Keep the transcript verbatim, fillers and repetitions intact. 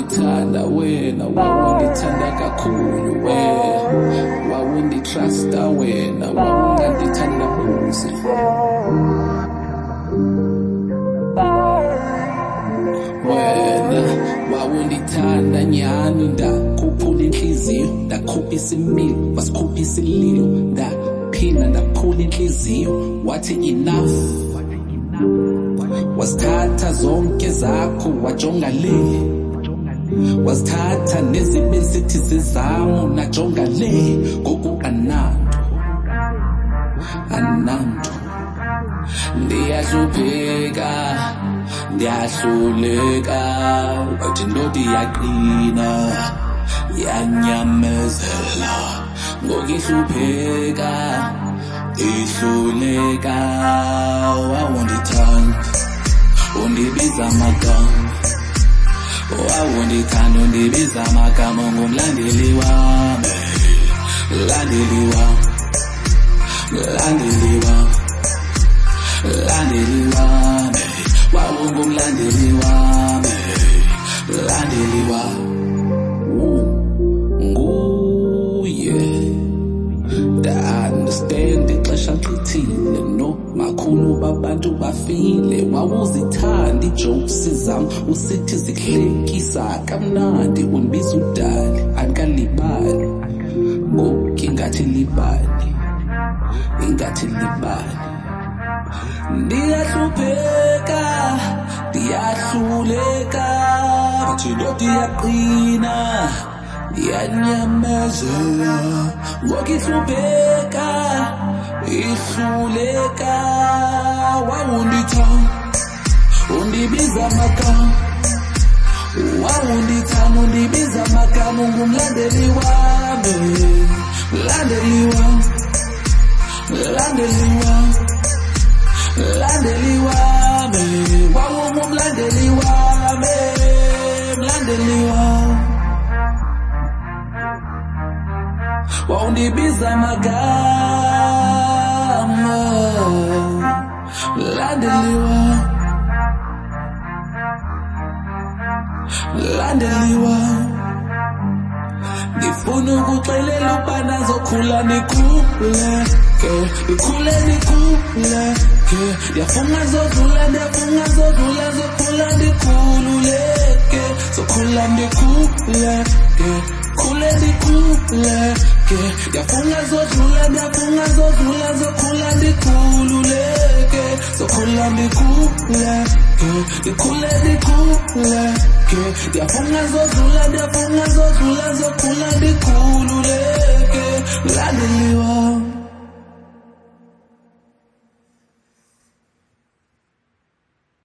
wawungithanda wena, wawungithanda kakhulu wena, wawungitrasta wena, wawungandithanda buzi. Wena wawungithanda nyani, ndakhuphula inhliziyo, ndakhupha isimilo, wasikhupha isililo, ndaphina ndaphula inhliziyo, wathi enough. Wasithatha zonke zakho wajonga le, wasithatha nezibe sithi zezamo najonga le. Ngoku ananto, ananto, ndiyahlupheka, ndiyahluleka, wathi ndodi yaqina, yanyamezela. Ngoku ihlupheka, ihluleka, wawundithanda, undibiza amagama, wawundithanda, undibiza amagama, ngumlandeli wami, landeli wami, landeli wami, landeli wami, wawungumlandeli wami, landeli wami. Understand ixesha lichithile, no makhulu babantu bafile. Wawuzithanda ijokes zam, usithi zihlekisa kamnandi, undibiza udali, andikalibali. Ngoku ingathi libali, ingathi libali. Ndiyahlupheka, ndiyahluleka, wathi ndodi yaqina, yanyamezela. Ngoku ihlupheka, ihluleka, wawundithanda, undibiza amagama, wawundithanda, undibiza amagama, ngumlandeli wami, landeli wami, landeli wami, landeli wami, wawungumlandeli wami, mlandeli wami. Wawundibiza amagama, landeli wami, landeli wami. Ngifuna ukuxelela ukuba nazokhula nikhuleke, nikhule nikhuleke. Ndiyafunga zodlula, ndiyafunga zodlula, zokhula ndikhululeke, zokhula ndikhuleke, khule ndikhuleke. Ndiyafunga zodlula, ndiyafunga zodlula, zokhula ndikhululeke, zokhula ndikhuleke, ndikhule ndikhuleke. Ndiyafunga zodlula, ndiyafunga zodlula, zokhula ndikhululeke, landeli wami.